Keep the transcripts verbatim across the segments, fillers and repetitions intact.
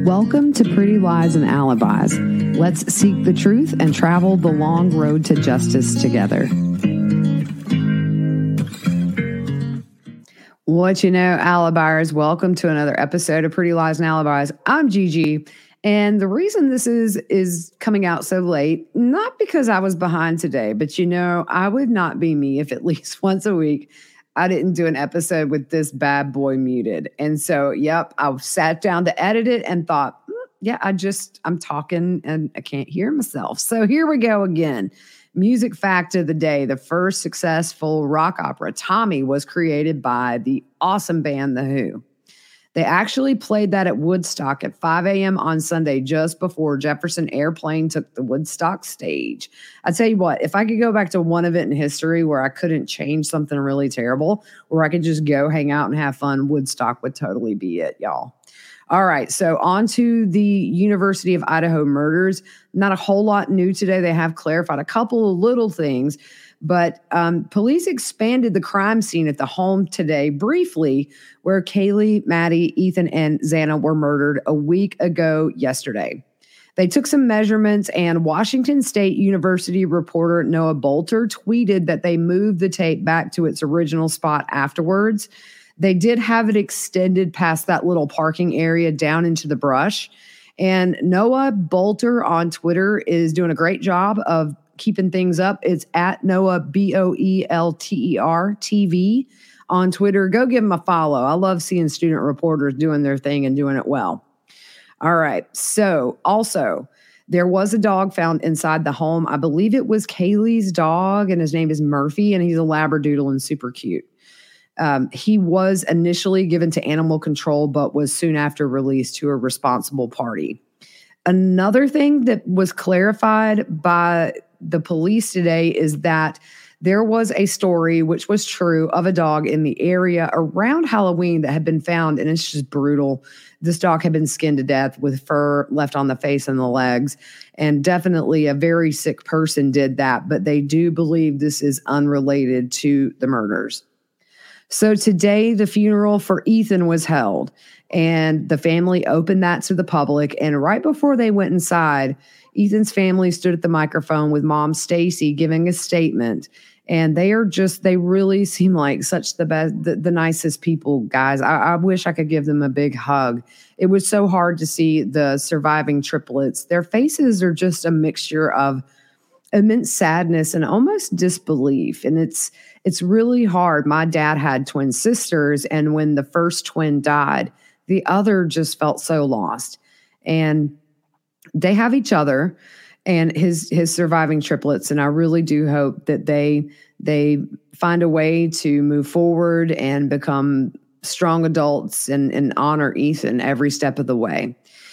Welcome to Pretty Lies and Alibis. Let's seek the truth and travel the long road to justice together. What you know, Alibis, welcome to another episode of Pretty Lies and Alibis. I'm Gigi, and the reason this is is coming out so late, not because I was behind today, but you know, I would not be me if at least once a week I didn't do an episode with this bad boy muted. And so, yep, I sat down to edit it and thought, mm, yeah, I just, I'm talking and I can't hear myself. So here we go again. Music fact of the day. The first successful rock opera, Tommy, was created by the awesome band The Who. They actually played that at Woodstock at five a.m. on Sunday, just before Jefferson Airplane took the Woodstock stage. I tell you what, if I could go back to one event in history where I couldn't change something really terrible, where I could just go hang out and have fun, Woodstock would totally be it, y'all. All right, so on to the University of Idaho murders. Not a whole lot new today. They have clarified a couple of little things, but um, police expanded the crime scene at the home today briefly, where Kaylee, Maddie, Ethan, and Xana were murdered a week ago yesterday. They took some measurements, and Washington State University reporter Noah Bolter tweeted that they moved the tape back to its original spot afterwards. They did have it extended past that little parking area down into the brush. And Noah Bolter on Twitter is doing a great job of keeping things up. It's at Noah, B O E L T E R T V on Twitter. Go give him a follow. I love seeing student reporters doing their thing and doing it well. All right. So also, there was a dog found inside the home. I believe it was Kaylee's dog, and his name is Murphy, and he's a Labradoodle and super cute. Um, he was initially given to animal control, but was soon after released to a responsible party. Another thing that was clarified by the police today is that there was a story, which was true, of a dog in the area around Halloween that had been found, and it's just brutal. This dog had been skinned to death with fur left on the face and the legs, and definitely a very sick person did that, but they do believe this is unrelated to the murders. So today, the funeral for Ethan was held, and the family opened that to the public. And right before they went inside, Ethan's family stood at the microphone with mom, Stacy, giving a statement. And they are just, they really seem like such the best, the, the nicest people, guys. I, I wish I could give them a big hug. It was so hard to see the surviving triplets. Their faces are just a mixture of immense sadness and almost disbelief. And it's it's really hard. My dad had twin sisters, and when the first twin died, the other just felt so lost. And they have each other and his his surviving triplets. And I really do hope that they they find a way to move forward and become strong adults and, and honor Ethan every step of the way.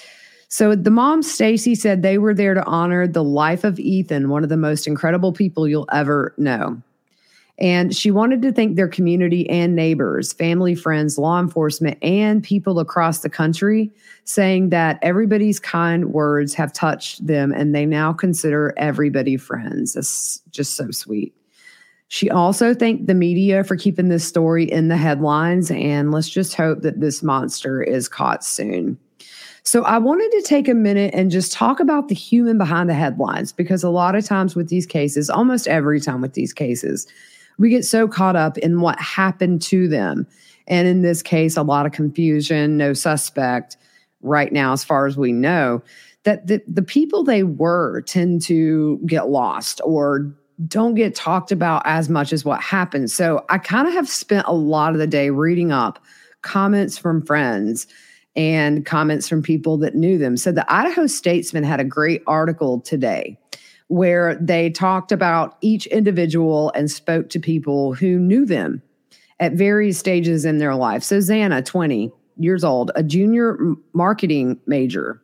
So the mom, Stacy, said they were there to honor the life of Ethan, one of the most incredible people you'll ever know. And she wanted to thank their community and neighbors, family, friends, law enforcement, and people across the country, saying that everybody's kind words have touched them and they now consider everybody friends. That's just so sweet. She also thanked the media for keeping this story in the headlines, and let's just hope that this monster is caught soon. So I wanted to take a minute and just talk about the human behind the headlines, because a lot of times with these cases, almost every time with these cases, we get so caught up in what happened to them. And in this case, a lot of confusion, no suspect right now, as far as we know, that the, the people they were tend to get lost or don't get talked about as much as what happened. So I kind of have spent a lot of the day reading up comments from friends and comments from people that knew them. So the Idaho Statesman had a great article today where they talked about each individual and spoke to people who knew them at various stages in their life. So Xana, twenty years old, a junior marketing major,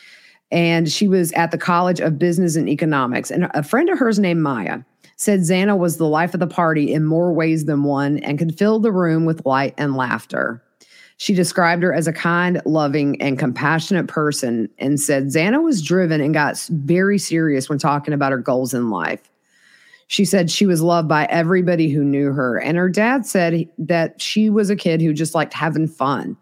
and she was at the College of Business and Economics. And a friend of hers named Maya said Xana was the life of the party in more ways than one and could fill the room with light and laughter. She described her as a kind, loving, and compassionate person and said Xana was driven and got very serious when talking about her goals in life. She said she was loved by everybody who knew her. And her dad said that she was a kid who just liked having fun.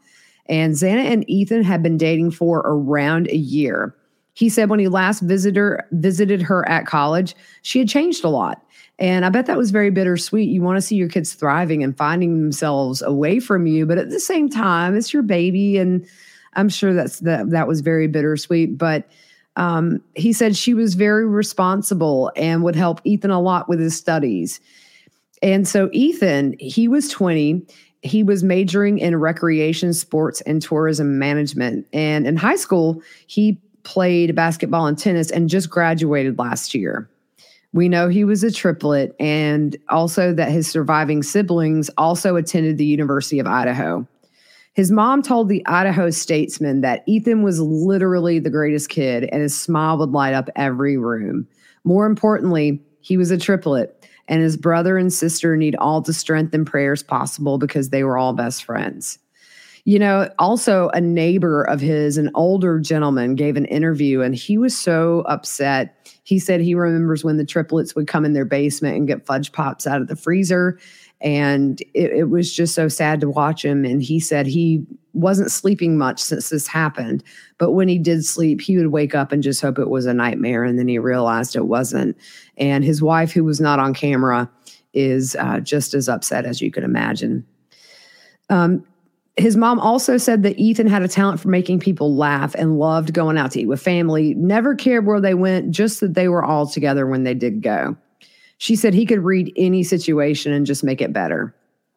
And Xana and Ethan had been dating for around a year. He said when he last visited her, visited her at college, she had changed a lot. And I bet that was very bittersweet. You want to see your kids thriving and finding themselves away from you, but at the same time, it's your baby. And I'm sure that's that, that was very bittersweet. But um, he said she was very responsible and would help Ethan a lot with his studies. And so Ethan, he was twenty. He was majoring in recreation, sports, and tourism management. And in high school, he played basketball and tennis and just graduated last year. We know he was a triplet, and also that his surviving siblings also attended the University of Idaho. His mom told the Idaho Statesman that Ethan was literally the greatest kid, and his smile would light up every room. More importantly, he was a triplet, and his brother and sister need all the strength and prayers possible because they were all best friends. You know, also a neighbor of his, an older gentleman, gave an interview, and he was so upset. He said he remembers when the triplets would come in their basement and get fudge pops out of the freezer, and it, it was just so sad to watch him. And he said he wasn't sleeping much since this happened, but when he did sleep, he would wake up and just hope it was a nightmare, and then he realized it wasn't. And his wife, who was not on camera, is uh, just as upset as you could imagine. Um, His mom also said that Ethan had a talent for making people laugh and loved going out to eat with family, never cared where they went, just that they were all together when they did go. She said he could read any situation and just make it better.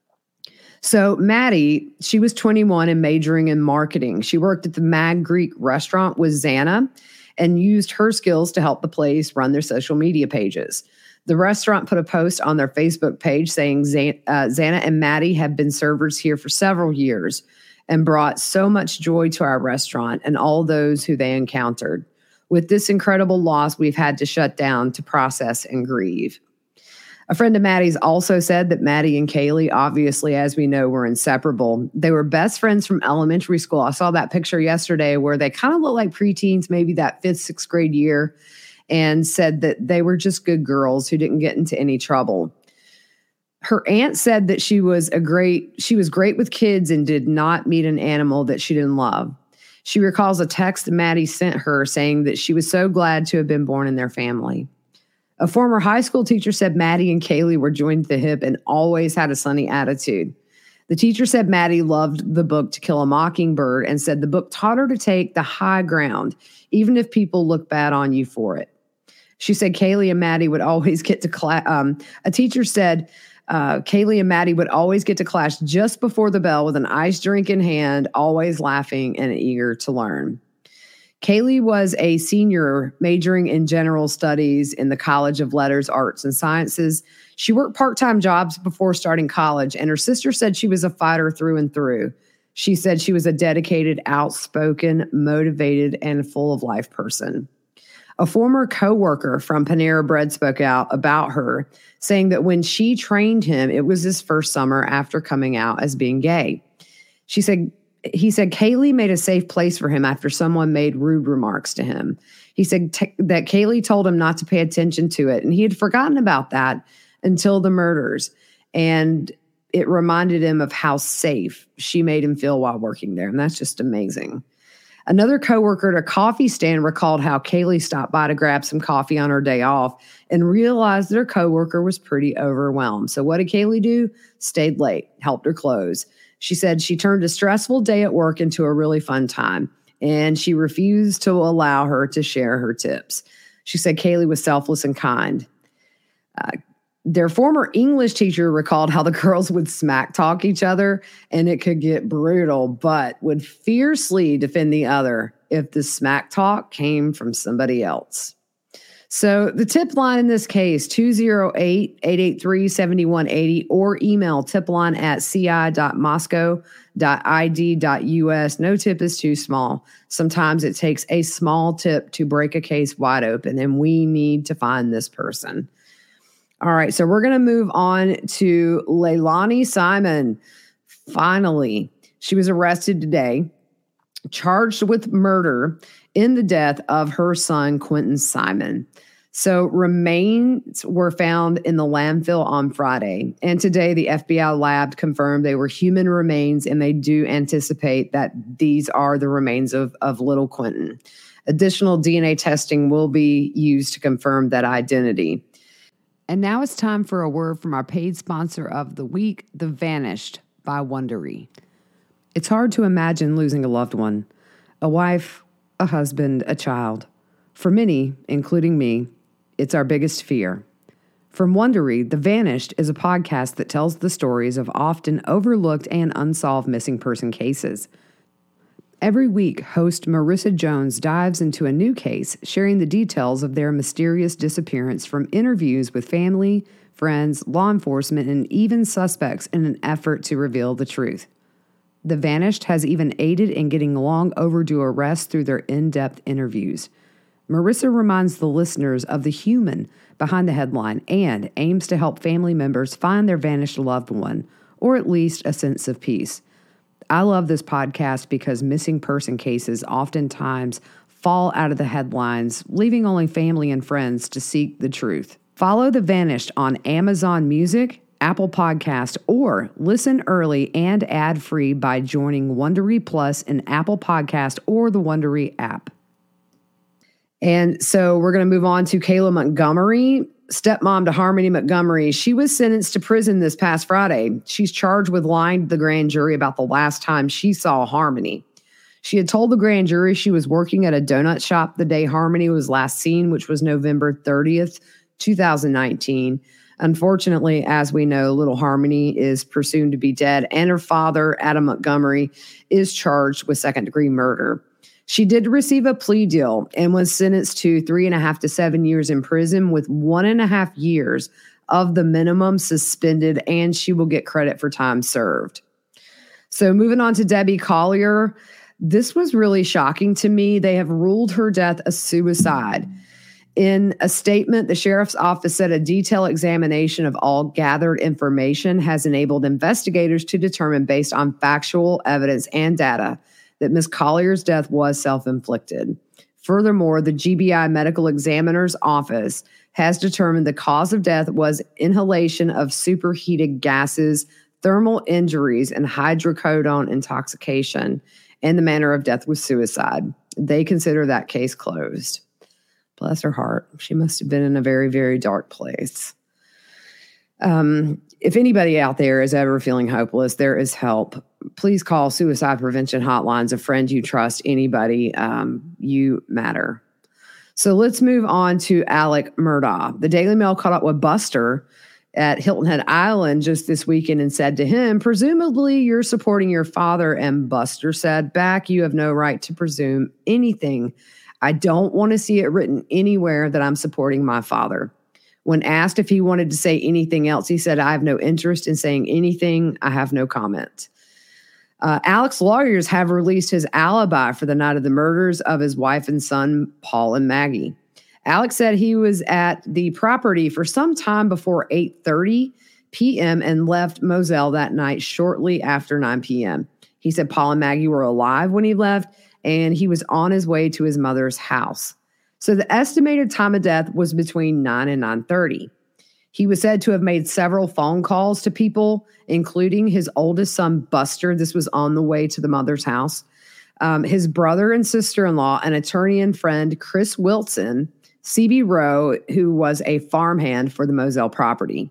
So Maddie, she was twenty-one and majoring in marketing. She worked at the Mad Greek restaurant with Xana and used her skills to help the place run their social media pages. The restaurant put a post on their Facebook page saying Xana, uh, Xana and Maddie have been servers here for several years and brought so much joy to our restaurant and all those who they encountered. With this incredible loss, we've had to shut down to process and grieve. A friend of Maddie's also said that Maddie and Kaylee, obviously, as we know, were inseparable. They were best friends from elementary school. I saw that picture yesterday where they kind of look like preteens, maybe that fifth, sixth grade year, and said that they were just good girls who didn't get into any trouble. Her aunt said that she was a great, she was great with kids and did not meet an animal that she didn't love. She recalls a text Maddie sent her saying that she was so glad to have been born in their family. A former high school teacher said Maddie and Kaylee were joined at the hip and always had a sunny attitude. The teacher said Maddie loved the book To Kill a Mockingbird and said the book taught her to take the high ground, even if people look bad on you for it. She said Kaylee and Maddie would always get to class. Um, a teacher said uh, Kaylee and Maddie would always get to class just before the bell with an ice drink in hand, always laughing and eager to learn. Kaylee was a senior majoring in general studies in the College of Letters, Arts, and Sciences. She worked part-time jobs before starting college, and her sister said she was a fighter through and through. She said she was a dedicated, outspoken, motivated, and full of life person. A former coworker from Panera Bread spoke out about her, saying that when she trained him, it was his first summer after coming out as being gay. She said, he said Kaylee made a safe place for him after someone made rude remarks to him. He said t- that Kaylee told him not to pay attention to it, and he had forgotten about that until the murders. And it reminded him of how safe she made him feel while working there. And that's just amazing. Another coworker at a coffee stand recalled how Kaylee stopped by to grab some coffee on her day off and realized that her coworker was pretty overwhelmed. So what did Kaylee do? Stayed late, helped her close. She said she turned a stressful day at work into a really fun time, and she refused to allow her to share her tips. She said Kaylee was selfless and kind. Uh, Their former English teacher recalled how the girls would smack talk each other, and it could get brutal, but would fiercely defend the other if the smack talk came from somebody else. So the tip line in this case, two oh eight, eight eight three, seven one eight oh, or email tipline at c i dot moscow dot i d dot u s. No tip is too small. Sometimes it takes a small tip to break a case wide open, and we need to find this person. All right, so we're going to move on to Leilani Simon. Finally, she was arrested today, charged with murder in the death of her son, Quentin Simon. So remains were found in the landfill on Friday. And today the F B I lab confirmed they were human remains, and they do anticipate that these are the remains of, of little Quentin. Additional D N A testing will be used to confirm that identity. And now it's time for a word from our paid sponsor of the week, The Vanished by Wondery. It's hard to imagine losing a loved one, a wife, a husband, a child. For many, including me, it's our biggest fear. From Wondery, The Vanished is a podcast that tells the stories of often overlooked and unsolved missing person cases. Every week, host Marissa Jones dives into a new case, sharing the details of their mysterious disappearance from interviews with family, friends, law enforcement, and even suspects in an effort to reveal the truth. The Vanished has even aided in getting long overdue arrests through their in-depth interviews. Marissa reminds the listeners of the human behind the headline and aims to help family members find their vanished loved one, or at least a sense of peace. I love this podcast because missing person cases oftentimes fall out of the headlines, leaving only family and friends to seek the truth. Follow The Vanished on Amazon Music, Apple Podcast, or listen early and ad-free by joining Wondery Plus in Apple Podcast or the Wondery app. And so we're going to move on to Kayla Montgomery, stepmom to Harmony Montgomery. She was sentenced to prison this past Friday. She's charged with lying to the grand jury about the last time she saw Harmony. She had told the grand jury she was working at a donut shop the day Harmony was last seen, which was November thirtieth, twenty nineteen. Unfortunately, as we know, little Harmony is presumed to be dead, and her father, Adam Montgomery, is charged with second-degree murder. She did receive a plea deal and was sentenced to three and a half to seven years in prison, with one and a half years of the minimum suspended, and she will get credit for time served. So moving on to Debbie Collier, this was really shocking to me. They have ruled her death a suicide. In a statement, the sheriff's office said a detailed examination of all gathered information has enabled investigators to determine, based on factual evidence and data, that Miz Collier's death was self-inflicted. Furthermore, the G B I Medical Examiner's Office has determined the cause of death was inhalation of superheated gases, thermal injuries, and hydrocodone intoxication, and the manner of death was suicide. They consider that case closed. Bless her heart. She must have been in a very, very dark place. Um, if anybody out there is ever feeling hopeless, there is help. Please call suicide prevention hotlines, a friend you trust, anybody. Um, you matter. So let's move on to Alec Murdaugh. The Daily Mail caught up with Buster at Hilton Head Island just this weekend and said to him, presumably you're supporting your father. And Buster said back, you have no right to presume anything. I don't want to see it written anywhere that I'm supporting my father. When asked if he wanted to say anything else, he said, I have no interest in saying anything. I have no comment. Uh, Alec's lawyers have released his alibi for the night of the murders of his wife and son, Paul and Maggie. Alec said he was at the property for some time before eight thirty p.m. and left Moselle that night shortly after nine p.m. He said Paul and Maggie were alive when he left, and he was on his way to his mother's house. So the estimated time of death was between nine and nine thirty. He was said to have made several phone calls to people, including his oldest son, Buster. This was on the way to the mother's house. Um, his brother and sister-in-law, an attorney and friend, Chris Wilson, C B Rowe, who was a farmhand for the Moselle property.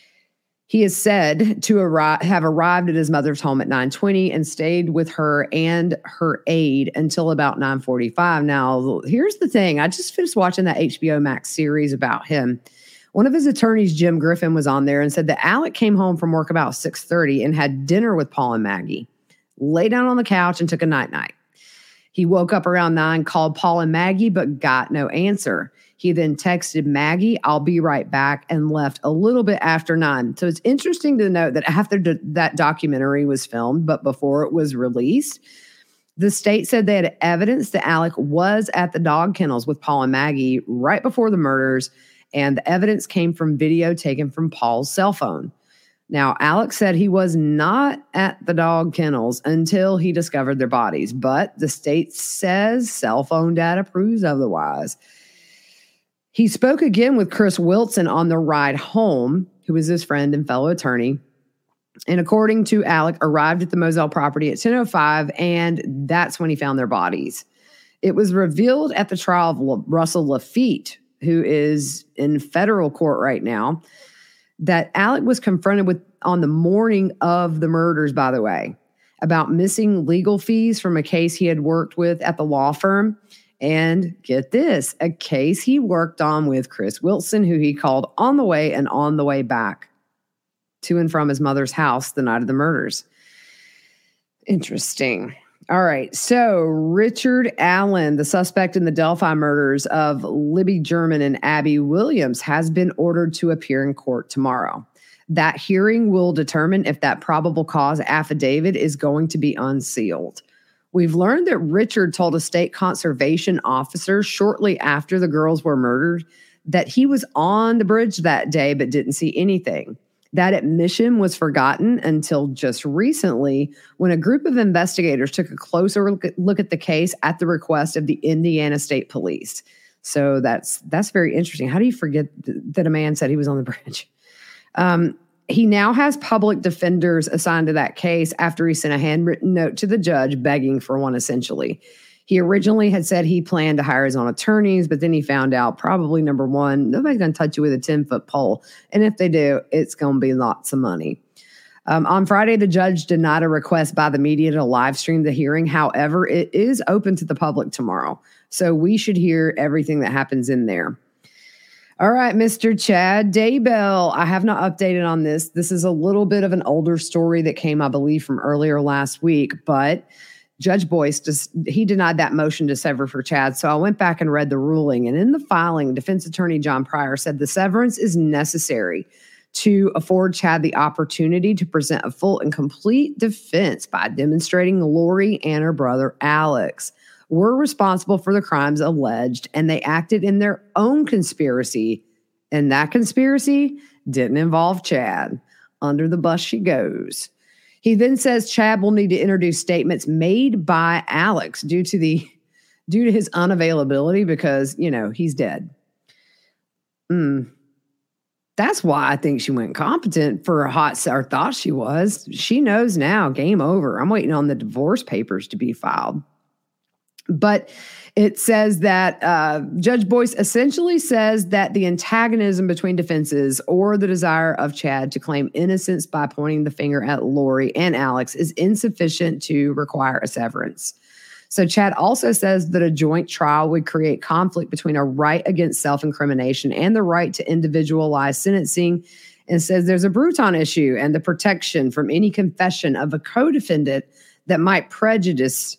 He is said to arri- have arrived at his mother's home at nine twenty and stayed with her and her aide until about nine forty-five. Now, here's the thing. I just finished watching that H B O Max series about him. One of his attorneys, Jim Griffin, was on there and said that Alec came home from work about six thirty and had dinner with Paul and Maggie, lay down on the couch and took a night-night. He woke up around nine, called Paul and Maggie, but got no answer. He then texted Maggie, I'll be right back, and left a little bit after nine. So it's interesting to note that after do- that documentary was filmed, but before it was released, the state said they had evidence that Alec was at the dog kennels with Paul and Maggie right before the murders, and the evidence came from video taken from Paul's cell phone. Now, Alec said he was not at the dog kennels until he discovered their bodies, but the state says cell phone data proves otherwise. He spoke again with Chris Wilson on the ride home, who was his friend and fellow attorney. And according to Alec, arrived at the Moselle property at ten oh five, and that's when he found their bodies. It was revealed at the trial of La- Russell Lafitte, who is in federal court right now, that Alec was confronted with on the morning of the murders, by the way, about missing legal fees from a case he had worked with at the law firm. And get this, a case he worked on with Chris Wilson, who he called on the way and on the way back to and from his mother's house the night of the murders. Interesting. All right. So Richard Allen, the suspect in the Delphi murders of Libby German and Abby Williams, has been ordered to appear in court tomorrow. That hearing will determine if that probable cause affidavit is going to be unsealed. We've learned that Richard told a state conservation officer shortly after the girls were murdered that he was on the bridge that day but didn't see anything. That admission was forgotten until just recently when a group of investigators took a closer look at, look at the case at the request of the Indiana State Police. So that's that's very interesting. How do you forget th- that a man said he was on the bridge? Um, he now has public defenders assigned to that case after he sent a handwritten note to the judge begging for one, essentially. He originally had said he planned to hire his own attorneys, but then he found out probably, number one, nobody's going to touch you with a ten-foot pole. And if they do, it's going to be lots of money. Um, on Friday, the judge denied a request by the media to live stream the hearing. However, it is open to the public tomorrow. So we should hear everything that happens in there. All right, Mister Chad Daybell. I have not updated on this. This is a little bit of an older story that came, I believe, from earlier last week, but Judge Boyce, just, he denied that motion to sever for Chad. So I went back and read the ruling. And in the filing, defense attorney John Pryor said the severance is necessary to afford Chad the opportunity to present a full and complete defense by demonstrating Lori and her brother Alex were responsible for the crimes alleged, and they acted in their own conspiracy. And that conspiracy didn't involve Chad. Under the bus she goes. He then says Chad will need to introduce statements made by Alex due to the due to his unavailability because, you know, he's dead. Mm. That's why I think she went competent for a hot or thought she was. She knows now, game over. I'm waiting on the divorce papers to be filed. But it says that uh, Judge Boyce essentially says that the antagonism between defenses or the desire of Chad to claim innocence by pointing the finger at Lori and Alex is insufficient to require a severance. So Chad also says that a joint trial would create conflict between a right against self-incrimination and the right to individualized sentencing, and says there's a Bruton issue and the protection from any confession of a co-defendant that might prejudice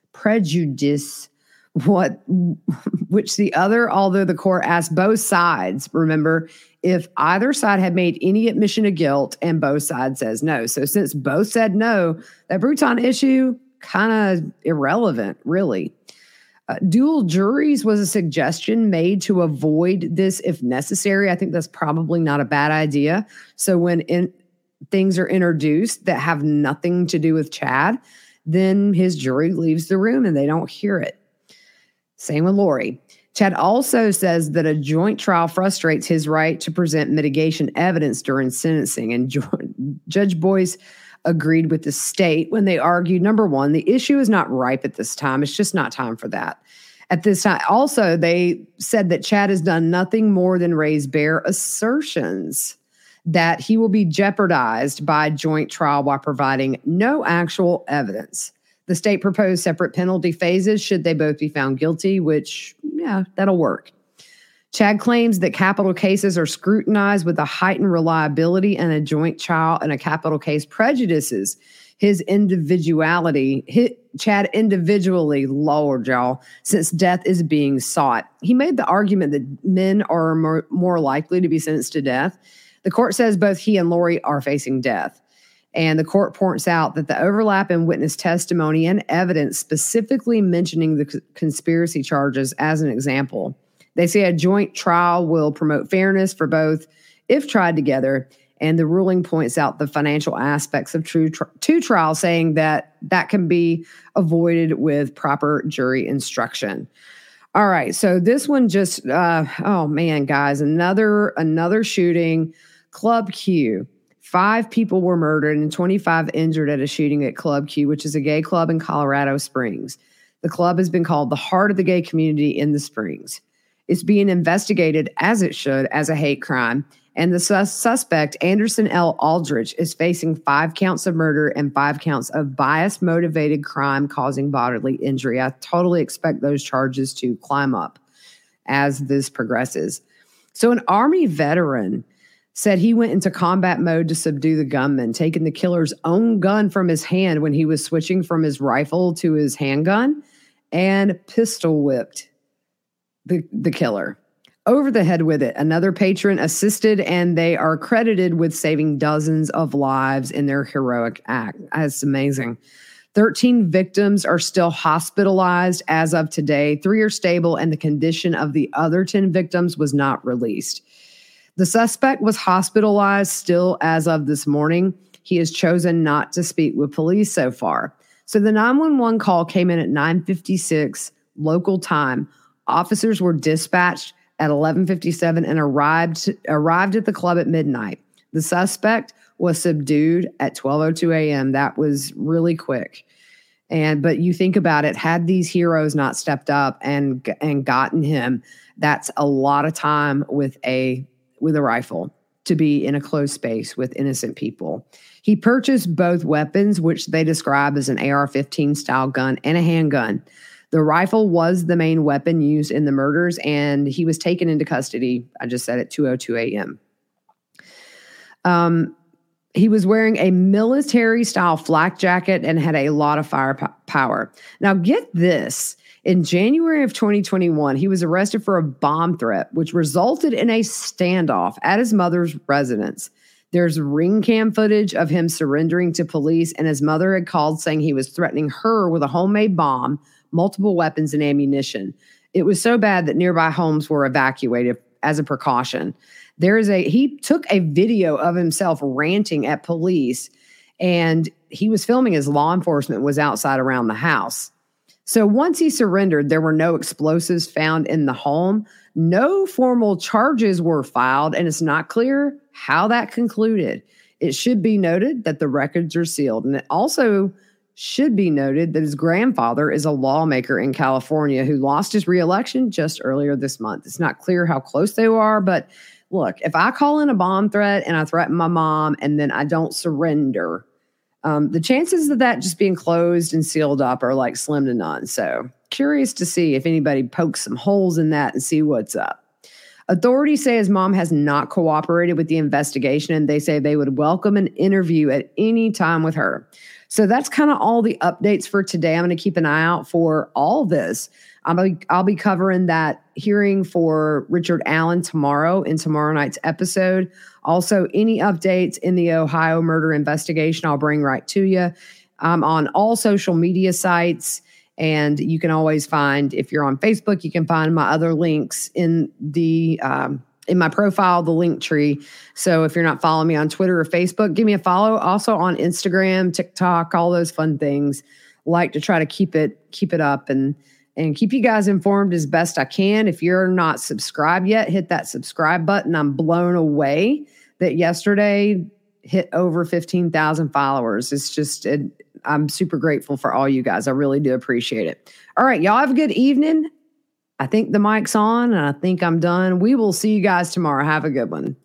prejudice what which the other, although the court asked both sides, remember, if either side had made any admission of guilt, and both sides says no. So since both said no, that Bruton issue kind of irrelevant, really. Uh, dual juries was a suggestion made to avoid this if necessary. I think that's probably not a bad idea. So when in, things are introduced that have nothing to do with Chad, then his jury leaves the room and they don't hear it. Same with Lori. Chad also says that a joint trial frustrates his right to present mitigation evidence during sentencing. And jo- Judge Boyce agreed with the state when they argued, number one, the issue is not ripe at this time. It's just not time for that. At this time, also, they said that Chad has done nothing more than raise bare assertions that he will be jeopardized by joint trial while providing no actual evidence. The state proposed separate penalty phases should they both be found guilty, which, yeah, that'll work. Chad claims that capital cases are scrutinized with a heightened reliability, and a joint trial in a capital case prejudices his individuality. Hit Chad individually, Lord, y'all, since death is being sought. He made the argument that men are more, more likely to be sentenced to death. The court says both he and Lori are facing death. And the court points out that the overlap in witness testimony and evidence specifically mentioning the c- conspiracy charges as an example. They say a joint trial will promote fairness for both if tried together. And the ruling points out the financial aspects of true tr- two trials, saying that that can be avoided with proper jury instruction. All right. So this one just, uh, oh man, guys, another, another shooting. Club Q. Five people were murdered and twenty-five injured at a shooting at Club Q, which is a gay club in Colorado Springs. The club has been called the heart of the gay community in the Springs. It's being investigated, as it should, as a hate crime. And the sus- suspect, Anderson L. Aldrich, is facing five counts of murder and five counts of bias-motivated crime causing bodily injury. I totally expect those charges to climb up as this progresses. So an Army veteran said he went into combat mode to subdue the gunman, taking the killer's own gun from his hand when he was switching from his rifle to his handgun, and pistol whipped the, the killer over the head with it. Another patron assisted, and they are credited with saving dozens of lives in their heroic act. That's amazing. thirteen victims are still hospitalized as of today. Three are stable, and the condition of the other ten victims was not released. The suspect was hospitalized still as of this morning. He has chosen not to speak with police so far. So the nine one one call came in at nine fifty-six local time. Officers were dispatched at eleven fifty-seven and arrived, arrived at the club at midnight. The suspect was subdued at twelve oh two a.m. That was really quick. And but you think about it, had these heroes not stepped up and and gotten him, that's a lot of time with a with a rifle to be in a closed space with innocent people. He purchased both weapons, which they describe as an A R fifteen style gun and a handgun. The rifle was the main weapon used in the murders, and he was taken into custody, I just said, at two oh two a.m. Um, he was wearing a military-style flak jacket and had a lot of firepower. Now, get this. In January of twenty twenty-one, he was arrested for a bomb threat, which resulted in a standoff at his mother's residence. There's ring cam footage of him surrendering to police, and his mother had called saying he was threatening her with a homemade bomb, multiple weapons, and ammunition. It was so bad that nearby homes were evacuated as a precaution. There is a he took a video of himself ranting at police, and he was filming as law enforcement was outside around the house. So once he surrendered, there were no explosives found in the home. No formal charges were filed, and it's not clear how that concluded. It should be noted that the records are sealed, and it also should be noted that his grandfather is a lawmaker in California who lost his reelection just earlier this month. It's not clear how close they are, but look, if I call in a bomb threat and I threaten my mom and then I don't surrender, um, the chances of that just being closed and sealed up are like slim to none. So curious to see if anybody pokes some holes in that and see what's up. Authorities say his mom has not cooperated with the investigation, and they say they would welcome an interview at any time with her. So that's kind of all the updates for today. I'm going to keep an eye out for all this. I'll be, I'll be covering that hearing for Richard Allen tomorrow in tomorrow night's episode. Also, any updates in the Ohio murder investigation, I'll bring right to you. I'm on all social media sites, and you can always find, if you're on Facebook, you can find my other links in the um, in my profile, the link tree. So if you're not following me on Twitter or Facebook, give me a follow. Also on Instagram, TikTok, all those fun things. Like to try to keep it keep it up and and keep you guys informed as best I can. If you're not subscribed yet, hit that subscribe button. I'm blown away that yesterday hit over fifteen thousand followers. It's just, it, I'm super grateful for all you guys. I really do appreciate it. All right, y'all have a good evening. I think the mic's on and I think I'm done. We will see you guys tomorrow. Have a good one.